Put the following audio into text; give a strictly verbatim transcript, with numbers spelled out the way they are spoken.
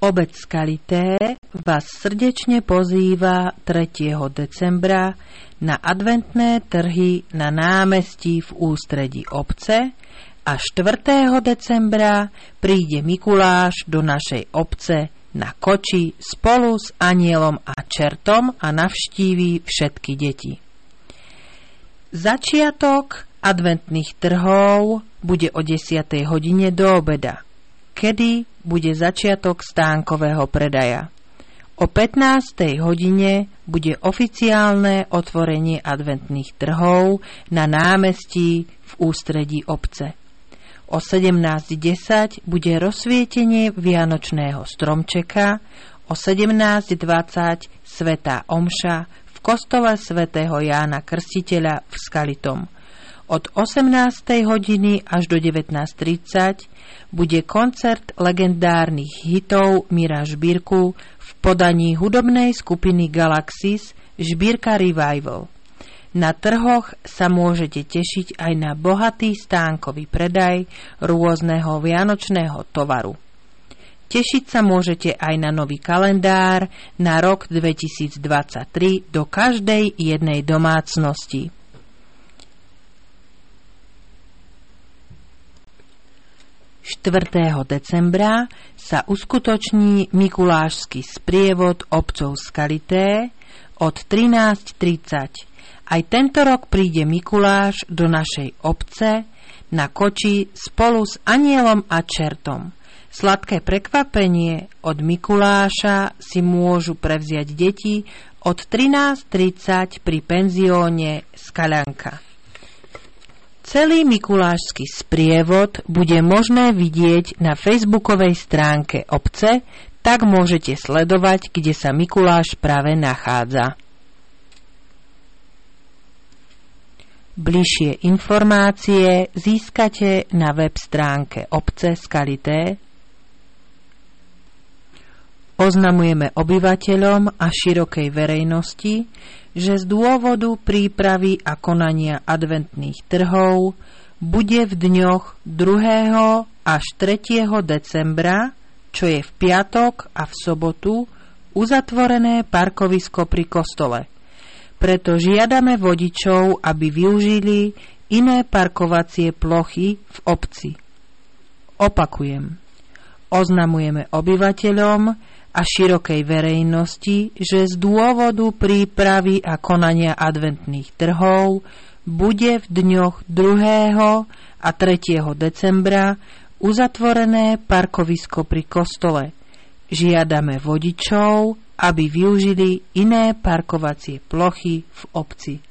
Obec Skalité vás srdečne pozýva tretieho decembra na adventné trhy na námestí v ústredí obce a štvrtého decembra príde Mikuláš do našej obce na koči spolu s anielom a čertom a navštíví všetky deti. Začiatok adventných trhov bude o desiatej hodine do obeda, kedy bude začiatok stánkového predaja. O pätnástej hodine bude oficiálne otvorenie adventných trhov na námestí v ústredí obce. O sedemnásť desať bude rozsvietenie vianočného stromčeka, o sedemnásť dvadsať svätá omša v kostole svätého Jána Krstiteľa v Skalitom. Od osemnástej hodiny až do devätnásť tridsať bude koncert legendárnych hitov Mira Žbírku v podaní hudobnej skupiny Galaxis Žbírka Revival. Na trhoch sa môžete tešiť aj na bohatý stánkový predaj rôzneho vianočného tovaru. Tešiť sa môžete aj na nový kalendár na rok dvetisícdvadsaťtri do každej jednej domácnosti. štvrtého decembra sa uskutoční mikulášsky sprievod obcov Skalité od trinásť tridsať. Aj tento rok príde Mikuláš do našej obce na koči spolu s anielom a čertom. Sladké prekvapenie od Mikuláša si môžu prevziať deti od trinásť tridsať pri penzióne Skaľanka. Celý mikulášsky sprievod bude možné vidieť na facebookovej stránke obce, tak môžete sledovať, kde sa Mikuláš práve nachádza. Bližšie informácie získate na web stránke obce Skalité. Oznamujeme obyvateľom a širokej verejnosti, že z dôvodu prípravy a konania adventných trhov bude v dňoch druhého až tretieho decembra, čo je v piatok a v sobotu, uzatvorené parkovisko pri kostole. Preto žiadame vodičov, aby využili iné parkovacie plochy v obci. Opakujem, oznamujeme obyvateľom a širokej verejnosti, že z dôvodu prípravy a konania adventných trhov bude v dňoch druhého a tretieho decembra uzatvorené parkovisko pri kostole. Žiadame vodičov, aby využili iné parkovacie plochy v obci.